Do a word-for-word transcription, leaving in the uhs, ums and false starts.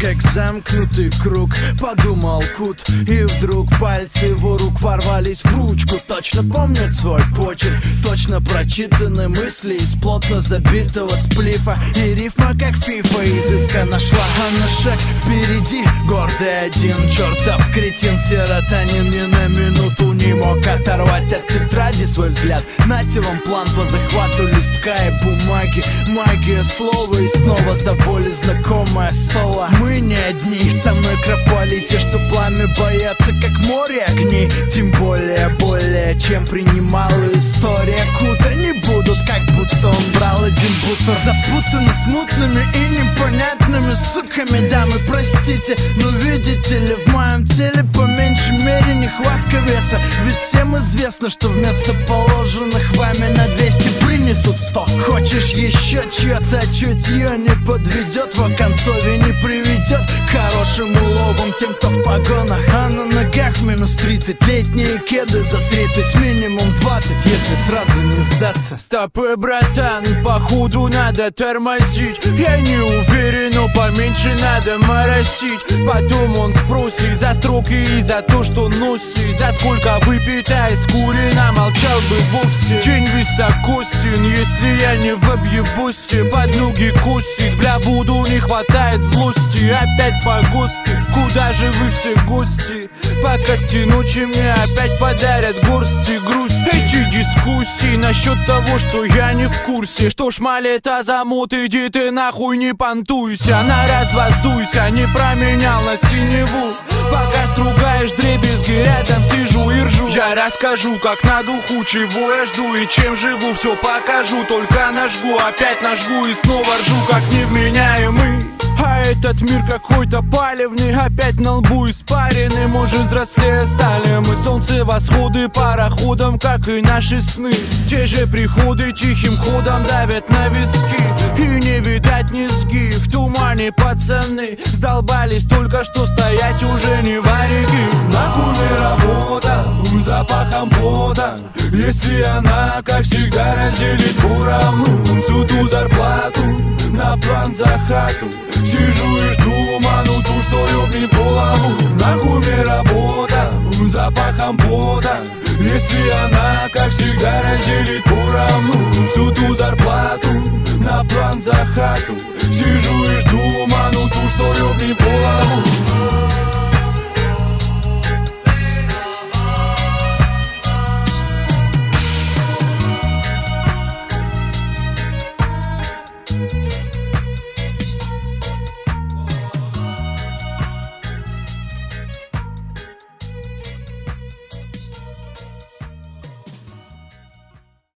как замкнутый круг, подумал Кут. И вдруг пальцы его рук ворвались в ручку. Точно помнит свой почерк, точно прочитаны мысли из плотно забитого сплифа. И рифма как фифа изысканно шла, а на шаг впереди гордый один чертов кретин. Серотонин ни на минуту не мог оторвать от тетради свой взгляд. Нате вам план по захвату листка и бумаги. Магия слова и снова до боли знакомое соло. Мы не одни, со мной кропали те, что пламя боятся, как море огней. Тем более, более чем принимала история Кута. Не будут, как будто он брал один бутон. Запутаны смутными и непонятными суками. Дамы, простите, но видите ли, в моем теле по меньшей мере нехватка веса. Ведь всем известно, что вместо положенных вами на двести принесут сто. Хочешь еще чье-то чутье не подведет, в оконцове не приведет к хорошим уловам тем, кто в погонах. А на ногах минус тридцать, летние кеды за тридцать, минимум двадцать, если сразу не сдаться. Стопы, братан, походу надо тормозить. Я не уверен, но поменьше надо моросить. Потом он спросит за строки и за то, что носит. За сколько выпит, а из курена молчал бы вовсе. День высокосен, если я не в объебосе. Под ноги косит, бля, буду, не хватает злости. Опять по ГОСТу, куда же вы все гости? По кости ночи мне опять подарят горсти грусти. Эти дискуссии насчет того, что я не в курсе. Что ж, малета замут, иди ты нахуй, не понтуйся. На раз-два сдуйся, не променял на синеву. Пока стругаешь дребезги, рядом сижу и ржу. Я расскажу, как на духу, чего я жду и чем живу. Все покажу, только нажгу, опять нажгу и снова ржу, как невменяемый. А этот мир какой-то палевный, опять на лбу испаренный. Может, взрослее стали мы, солнце восходы пароходом, как и наши сны. Те же приходы тихим ходом давят на виски. И не видать низги, в тумане пацаны сдолбались только что стоять уже не варики. Нахуй мне работа, запахом пота, если она, как всегда, разделит поровну всю ту зарплату на план за хату. Сижу и жду мануту, что ёбнет голову. Нахуй мне работа, запахом пота, если она, как всегда, разделит поровну всю ту зарплату на план за хату. Сижу и жду мануту, что ёбнет